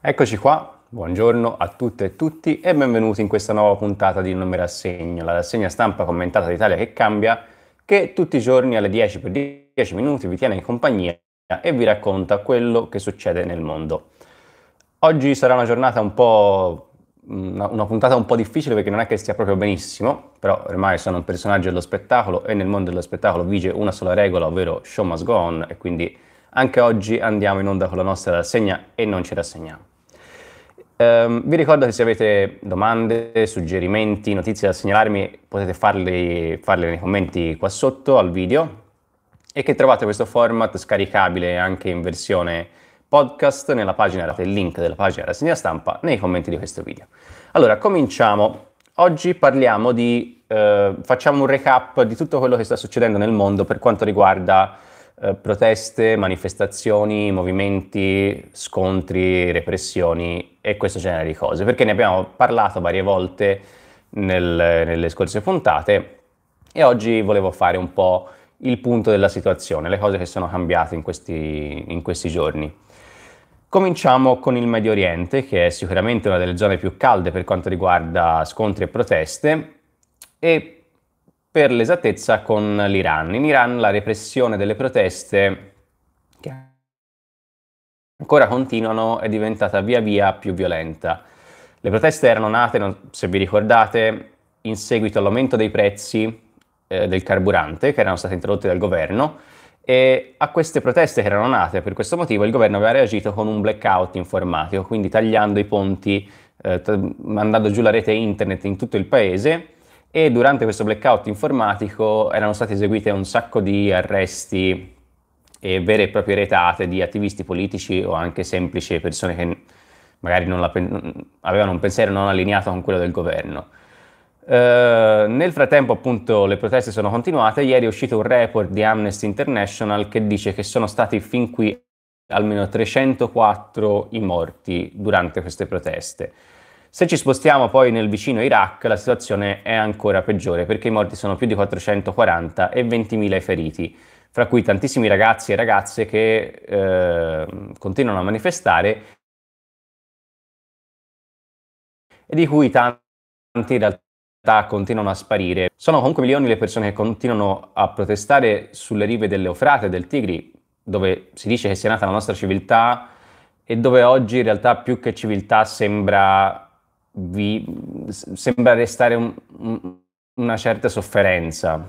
Eccoci qua, buongiorno a tutte e tutti e benvenuti in questa nuova puntata di Non mi rassegno, la rassegna stampa commentata d'Italia che cambia, che tutti i giorni alle 10 per 10 minuti vi tiene in compagnia e vi racconta quello che succede nel mondo. Oggi sarà una giornata una puntata un po' difficile perché non è che stia proprio benissimo, però ormai sono un personaggio dello spettacolo e nel mondo dello spettacolo vige una sola regola, ovvero show must go on, e quindi anche oggi andiamo in onda con la nostra rassegna e non ci rassegniamo. Vi ricordo che se avete domande, suggerimenti, notizie da segnalarmi potete farle nei commenti qua sotto al video e che trovate questo format scaricabile anche in versione podcast nella pagina, date il link della pagina rassegna stampa nei commenti di questo video. Allora, cominciamo. Oggi parliamo facciamo un recap di tutto quello che sta succedendo nel mondo per quanto riguarda proteste, manifestazioni, movimenti, scontri, repressioni e questo genere di cose, perché ne abbiamo parlato varie volte nelle scorse puntate e oggi volevo fare un po' il punto della situazione, le cose che sono cambiate in questi giorni. Cominciamo con il Medio Oriente, che è sicuramente una delle zone più calde per quanto riguarda scontri e proteste, e per l'esattezza con l'Iran. In Iran la repressione delle proteste, che ancora continuano, è diventata via via più violenta. Le proteste erano nate, se vi ricordate, in seguito all'aumento dei prezzi del carburante che erano state introdotte dal governo, e a queste proteste che erano nate per questo motivo il governo aveva reagito con un blackout informatico, quindi tagliando i ponti, mandando giù la rete internet in tutto il paese. E durante questo blackout informatico erano state eseguite un sacco di arresti e vere e proprie retate di attivisti politici o anche semplici persone che magari avevano un pensiero non allineato con quello del governo. Nel frattempo, appunto, le proteste sono continuate. Ieri è uscito un report di Amnesty International che dice che sono stati fin qui almeno 304 i morti durante queste proteste. Se ci spostiamo poi nel vicino Iraq, la situazione è ancora peggiore perché i morti sono più di 440 e 20.000 i feriti, fra cui tantissimi ragazzi e ragazze che continuano a manifestare e di cui tanti in realtà continuano a sparire. Sono comunque milioni le persone che continuano a protestare sulle rive dell'Eufrate e del Tigri, dove si dice che sia nata la nostra civiltà e dove oggi in realtà più che civiltà sembra restare una certa sofferenza.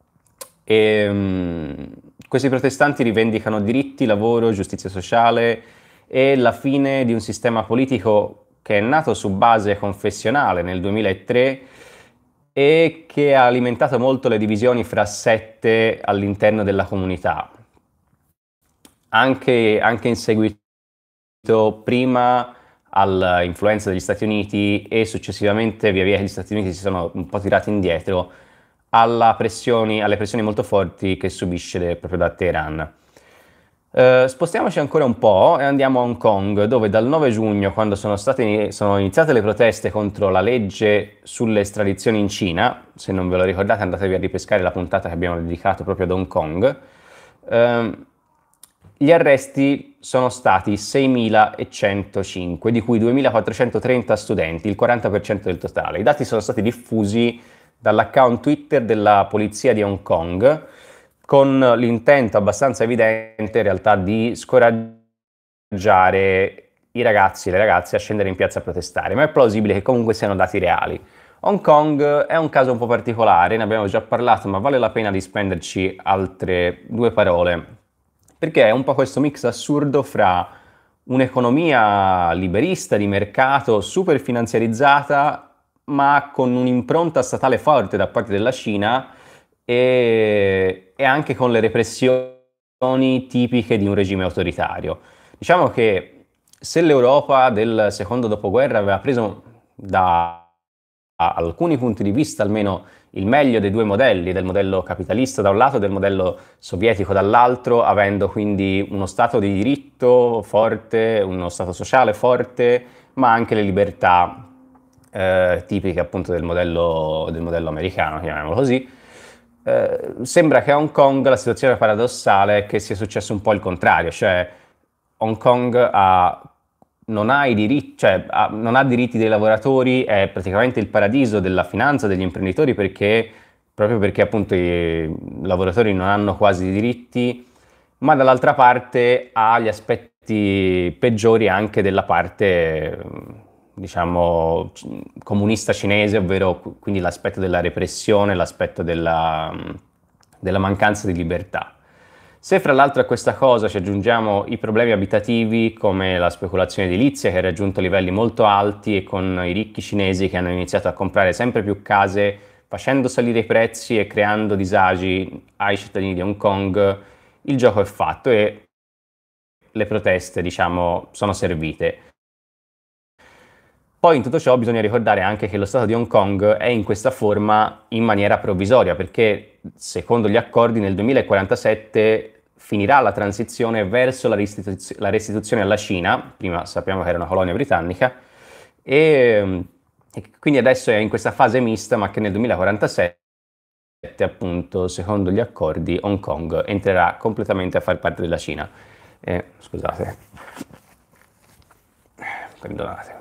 Questi protestanti rivendicano diritti, lavoro, giustizia sociale e la fine di un sistema politico che è nato su base confessionale nel 2003 e che ha alimentato molto le divisioni fra sette all'interno della comunità. Anche in seguito prima all'influenza degli Stati Uniti e successivamente, via via che gli Stati Uniti si sono un po' tirati indietro, alle pressioni molto forti che subisce proprio da Teheran. Spostiamoci ancora un po' e andiamo a Hong Kong, dove dal 9 giugno, quando sono iniziate le proteste contro la legge sulle estradizioni in Cina, se non ve lo ricordate andatevi a ripescare la puntata che abbiamo dedicato proprio ad Hong Kong, gli arresti sono stati 6.105, di cui 2.430 studenti, il 40% del totale. I dati sono stati diffusi dall'account Twitter della polizia di Hong Kong, con l'intento abbastanza evidente in realtà di scoraggiare i ragazzi e le ragazze a scendere in piazza a protestare, ma è plausibile che comunque siano dati reali. Hong Kong è un caso un po' particolare, ne abbiamo già parlato, ma vale la pena di spenderci altre due parole, perché è un po' questo mix assurdo fra un'economia liberista di mercato super finanziarizzata, ma con un'impronta statale forte da parte della Cina e anche con le repressioni tipiche di un regime autoritario. Diciamo che se l'Europa del secondo dopoguerra aveva preso da alcuni punti di vista almeno il meglio dei due modelli, del modello capitalista da un lato e del modello sovietico dall'altro, avendo quindi uno Stato di diritto forte, uno Stato sociale forte, ma anche le libertà tipiche appunto del modello americano, chiamiamolo così. Sembra che a Hong Kong la situazione paradossale è che sia successo un po' il contrario, cioè Hong Kong ha non ha i diritti, cioè non ha diritti dei lavoratori, è praticamente il paradiso della finanza, degli imprenditori, proprio perché appunto i lavoratori non hanno quasi diritti, ma dall'altra parte ha gli aspetti peggiori anche della parte, diciamo, comunista cinese, ovvero quindi l'aspetto della repressione, l'aspetto della mancanza di libertà. Se fra l'altro a questa cosa ci aggiungiamo i problemi abitativi come la speculazione edilizia che ha raggiunto livelli molto alti e con i ricchi cinesi che hanno iniziato a comprare sempre più case, facendo salire i prezzi e creando disagi ai cittadini di Hong Kong, il gioco è fatto e le proteste, diciamo, sono servite. Poi in tutto ciò bisogna ricordare anche che lo Stato di Hong Kong è in questa forma in maniera provvisoria, perché secondo gli accordi nel 2047 finirà la transizione verso la restituzione alla Cina, prima sappiamo che era una colonia britannica, e quindi adesso è in questa fase mista, ma che nel 2047, appunto, secondo gli accordi, Hong Kong entrerà completamente a far parte della Cina. Scusate, perdonate.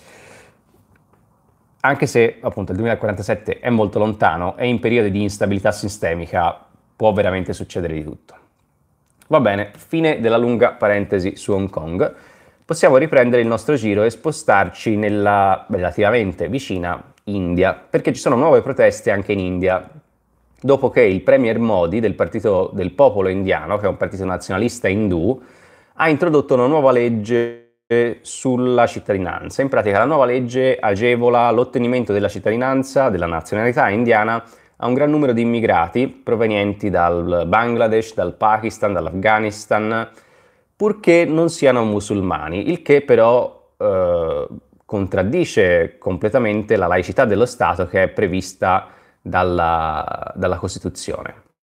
Anche se appunto il 2047 è molto lontano e in periodi di instabilità sistemica può veramente succedere di tutto. Va bene, fine della lunga parentesi su Hong Kong. Possiamo riprendere il nostro giro e spostarci nella relativamente vicina India, perché ci sono nuove proteste anche in India, dopo che il premier Modi del Partito del Popolo Indiano, che è un partito nazionalista indù, ha introdotto una nuova legge sulla cittadinanza. In pratica la nuova legge agevola l'ottenimento della cittadinanza, della nazionalità indiana, a un gran numero di immigrati provenienti dal Bangladesh, dal Pakistan, dall'Afghanistan, purché non siano musulmani, il che però contraddice completamente la laicità dello Stato che è prevista dalla Costituzione,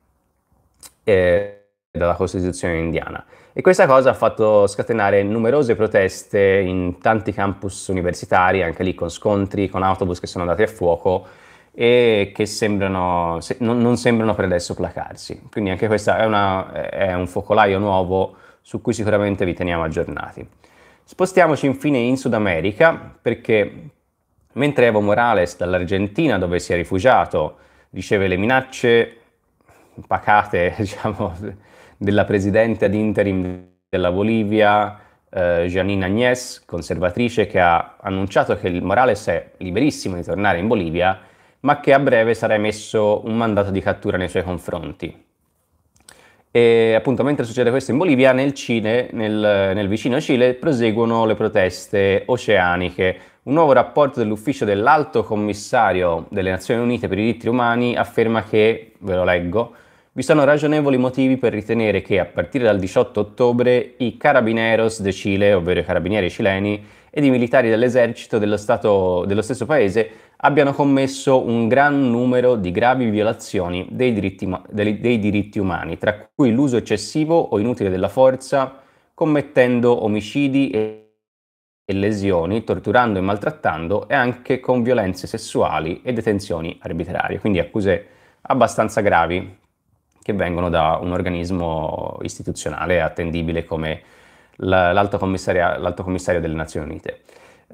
dalla Costituzione indiana. E questa cosa ha fatto scatenare numerose proteste in tanti campus universitari, anche lì con scontri, con autobus che sono andati a fuoco e che non sembrano per adesso placarsi. Quindi anche questo è un focolaio nuovo su cui sicuramente vi teniamo aggiornati. Spostiamoci infine in Sud America, perché mentre Evo Morales dall'Argentina, dove si è rifugiato, riceve le minacce pacate, diciamo, della presidente ad interim della Bolivia, Janine Áñez, conservatrice, che ha annunciato che il Morales è liberissimo di tornare in Bolivia, ma che a breve sarà emesso un mandato di cattura nei suoi confronti. E appunto mentre succede questo in Bolivia, nel vicino Cile proseguono le proteste oceaniche. Un nuovo rapporto dell'ufficio dell'Alto Commissario delle Nazioni Unite per i diritti umani afferma che, ve lo leggo, vi sono ragionevoli motivi per ritenere che a partire dal 18 ottobre i Carabineros de Chile, ovvero i carabinieri cileni, ed i militari dell'esercito dello stesso paese abbiano commesso un gran numero di gravi violazioni dei diritti umani, tra cui l'uso eccessivo o inutile della forza, commettendo omicidi e lesioni, torturando e maltrattando, e anche con violenze sessuali e detenzioni arbitrarie. Quindi accuse abbastanza gravi che vengono da un organismo istituzionale attendibile come l'Alto Commissario delle Nazioni Unite.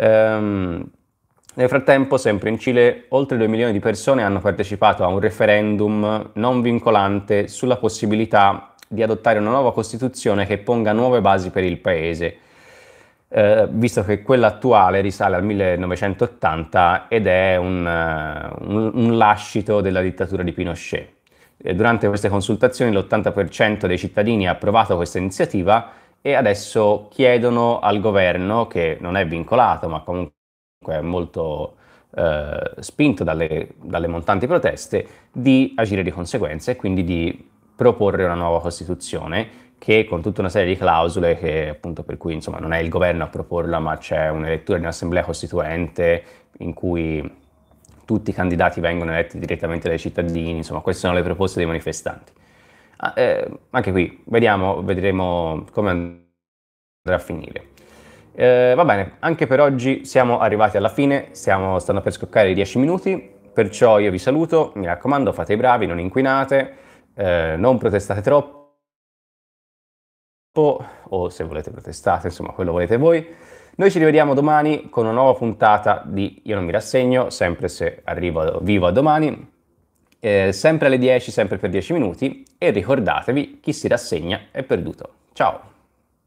Nel frattempo, sempre in Cile, oltre 2 milioni di persone hanno partecipato a un referendum non vincolante sulla possibilità di adottare una nuova Costituzione che ponga nuove basi per il paese, visto che quella attuale risale al 1980 ed è un lascito della dittatura di Pinochet. Durante queste consultazioni l'80% dei cittadini ha approvato questa iniziativa e adesso chiedono al governo, che non è vincolato ma comunque è molto spinto dalle montanti proteste, di agire di conseguenza e quindi di proporre una nuova Costituzione che con tutta una serie di clausole che appunto per cui insomma non è il governo a proporla, ma c'è un'elettura di un'assemblea costituente in cui tutti i candidati vengono eletti direttamente dai cittadini, insomma queste sono le proposte dei manifestanti. Anche qui vedremo come andrà a finire. Va bene, anche per oggi siamo arrivati alla fine, stanno per scoccare i 10 minuti, perciò io vi saluto, mi raccomando fate i bravi, non inquinate, non protestate troppo, gruppo, o se volete protestate, insomma, quello volete voi. Noi ci rivediamo domani con una nuova puntata di Io non mi rassegno, sempre se arrivo vivo a domani, sempre alle 10, sempre per 10 minuti, e ricordatevi, chi si rassegna è perduto. Ciao!